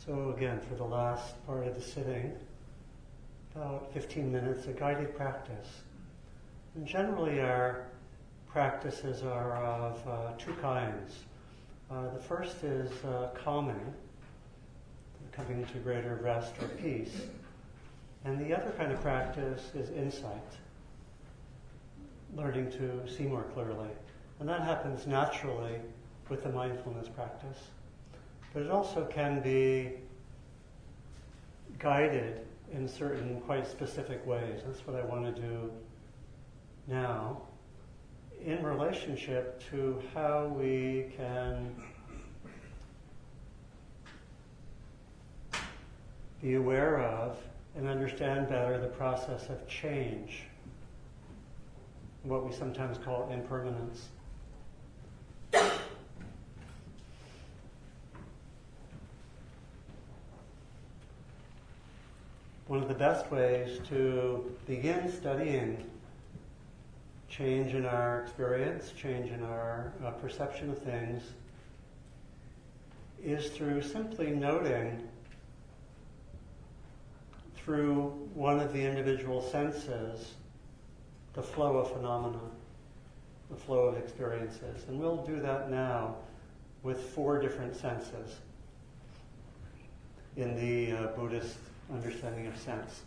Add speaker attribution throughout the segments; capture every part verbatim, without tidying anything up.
Speaker 1: So again, for the last part of the sitting, about fifteen minutes, a guided practice. And generally our practices are of uh, two kinds. Uh, the first is uh, calming, coming to greater rest or peace. And the other kind of practice is insight, learning to see more clearly. And that happens naturally with the mindfulness practice. But it also can be guided in certain quite specific ways. That's what I want to do now, in relationship to how we can be aware of and understand better the process of change, what we sometimes call impermanence. One of the best ways to begin studying change in our experience, change in our uh, perception of things, is through simply noting through one of the individual senses the flow of phenomena, the flow of experiences. And we'll do that now with four different senses in the uh, Buddhist understanding of sense.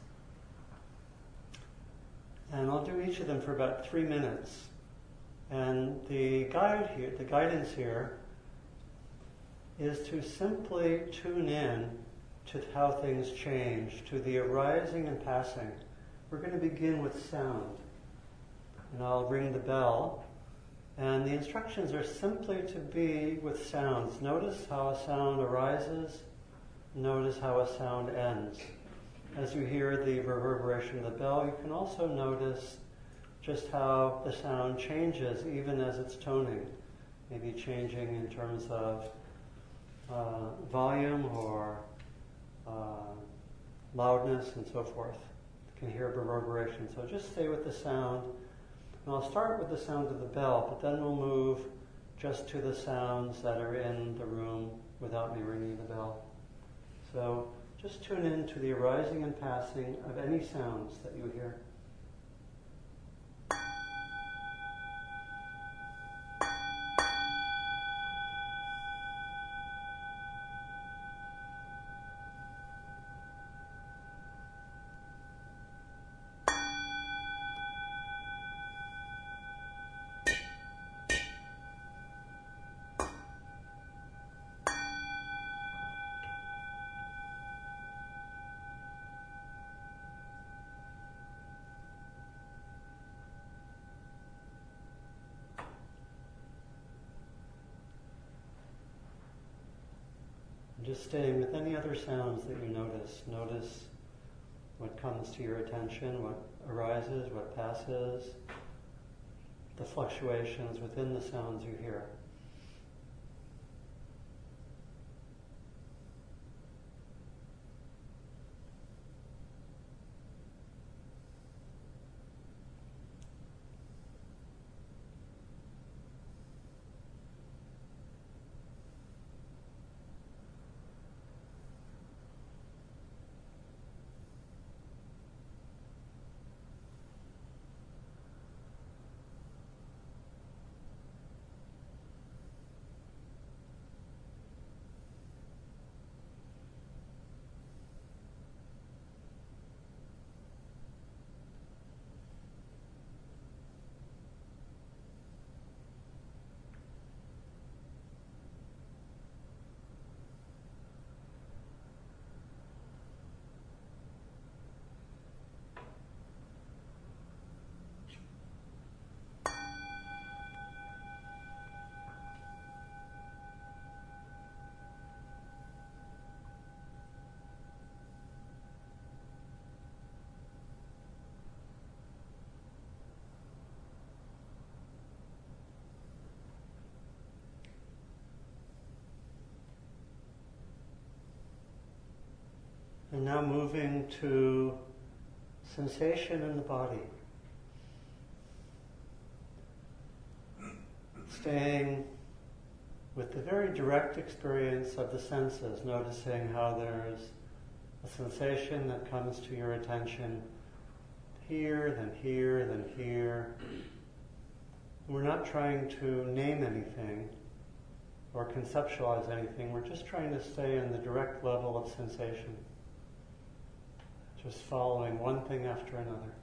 Speaker 1: And I'll do each of them for about three minutes. And the guide here, the guidance here, is to simply tune in to how things change, to the arising and passing. We're going to begin with sound. And I'll ring the bell. And the instructions are simply to be with sounds. Notice how a sound arises. Notice how a sound ends. As you hear the reverberation of the bell, you can also notice just how the sound changes even as it's toning. Maybe changing in terms of uh, volume or uh, loudness and so forth. You can hear reverberation. So just stay with the sound. And I'll start with the sound of the bell, but then we'll move just to the sounds that are in the room without me ringing the bell. So just tune in to the arising and passing of any sounds that you hear. Just staying with any other sounds that you notice. Notice what comes to your attention, what arises, what passes, the fluctuations within the sounds you hear. And now moving to sensation in the body. Staying with the very direct experience of the senses, noticing how there's a sensation that comes to your attention here, then here, then here. We're not trying to name anything or conceptualize anything. We're just trying to stay in the direct level of sensation, just following one thing after another.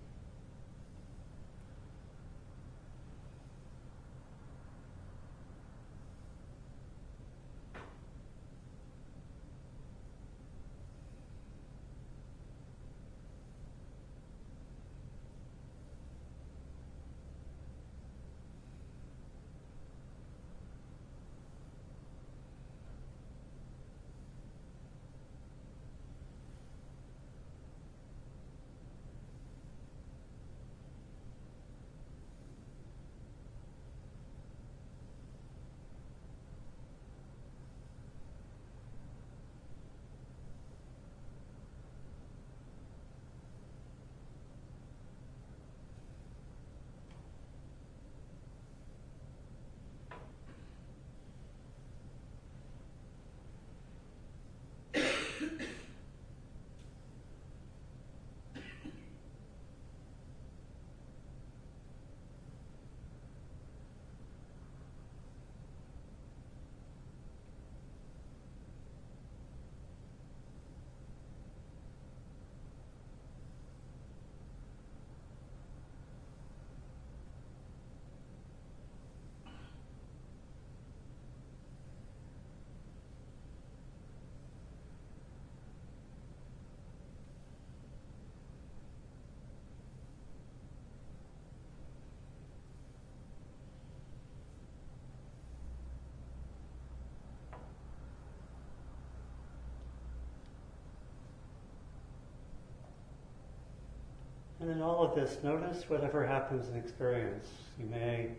Speaker 1: And in all of this, notice whatever happens in experience. You may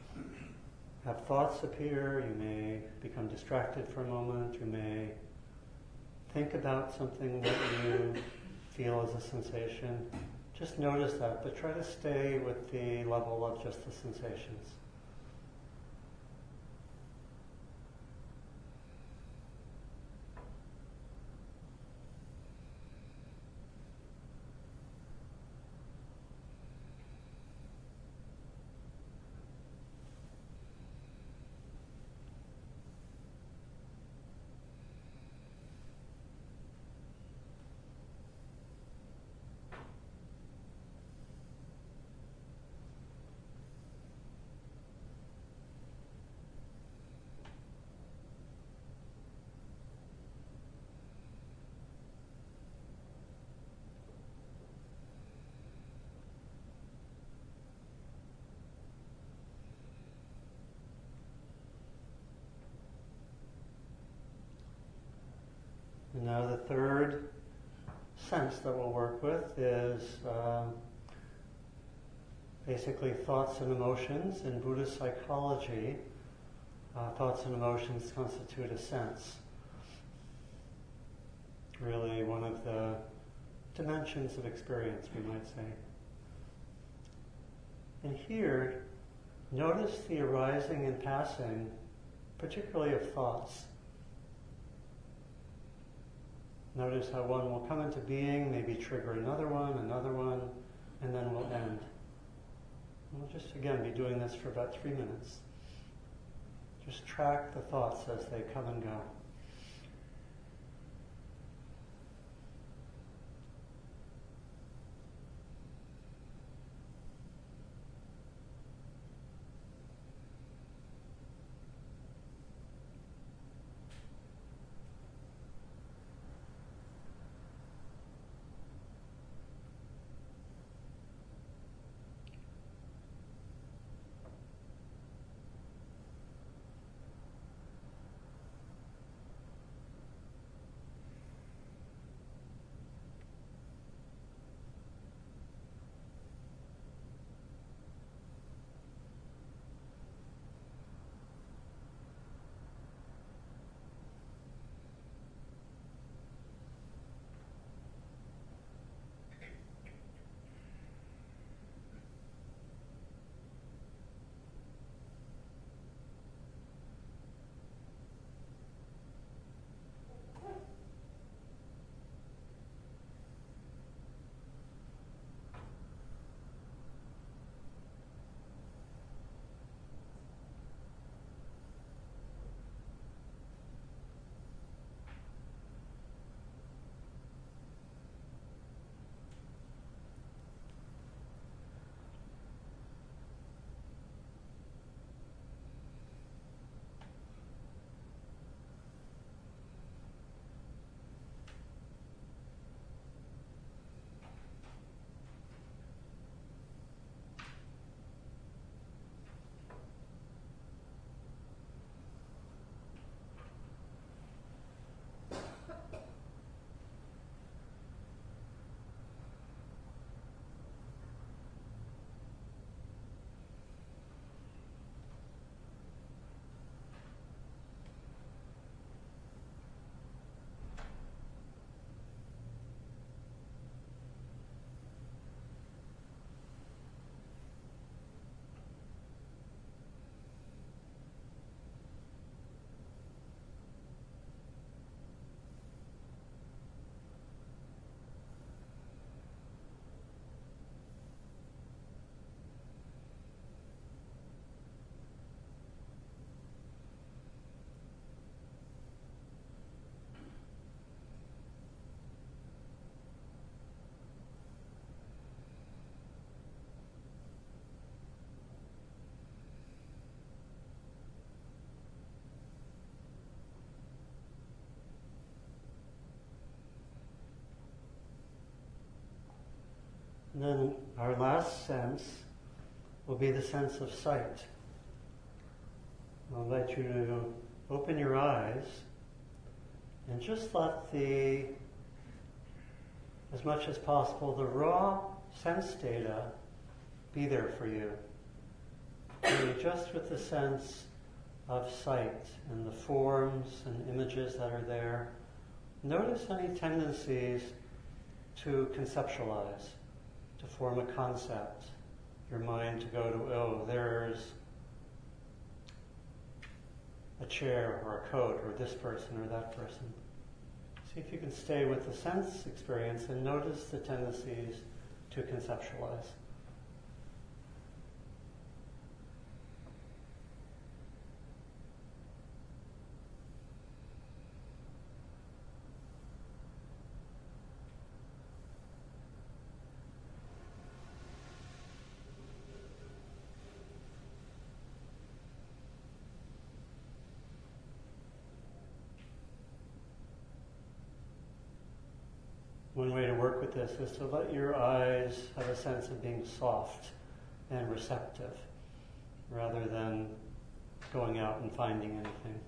Speaker 1: have thoughts appear, you may become distracted for a moment, you may think about something that you feel as a sensation. Just notice that, but try to stay with the level of just the sensations. And now the third sense that we'll work with is uh, basically thoughts and emotions. In Buddhist psychology, uh, thoughts and emotions constitute a sense. Really one of the dimensions of experience, we might say. And here, notice the arising and passing, particularly of thoughts. Notice how one will come into being, maybe trigger another one, another one, and then will end. And we'll just, again, be doing this for about three minutes. Just track the thoughts as they come and go. And then our last sense will be the sense of sight. I'll invite you to open your eyes and just let the, as much as possible, the raw sense data be there for you. Be just with the sense of sight and the forms and images that are there. Notice any tendencies to conceptualize, to form a concept. Your mind to go to, oh, there's a chair or a coat or this person or that person. See if you can stay with the sense experience and notice the tendencies to conceptualize. One way to work with this is to let your eyes have a sense of being soft and receptive, rather than going out and finding anything.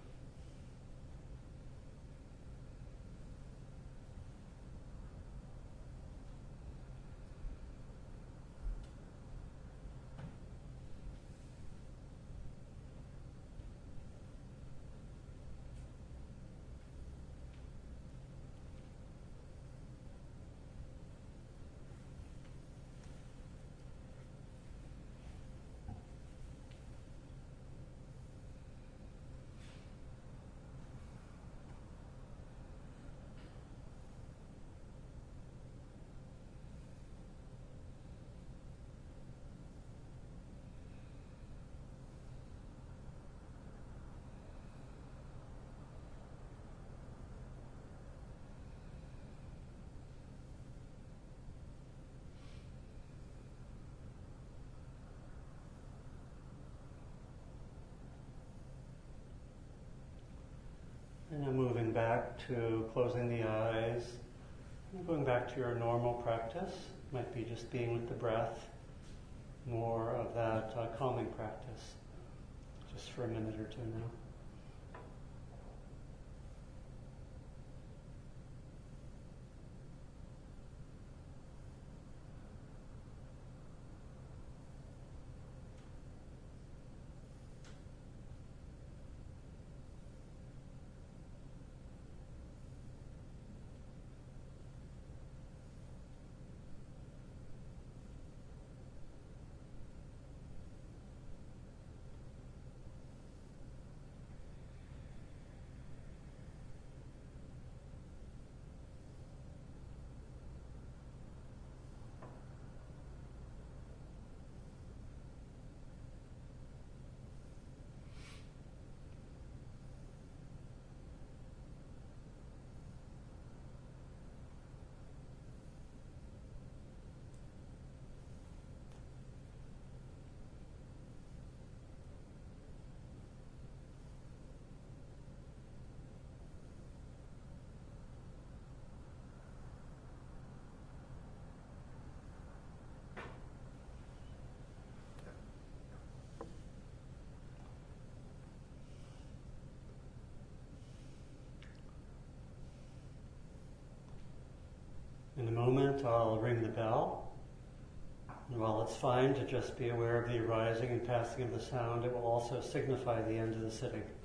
Speaker 1: And now moving back to closing the eyes, and going back to your normal practice. Might be just being with the breath, more of that uh, calming practice, just for a minute or two now. In a moment, I'll ring the bell. And while it's fine to just be aware of the arising and passing of the sound, it will also signify the end of the sitting.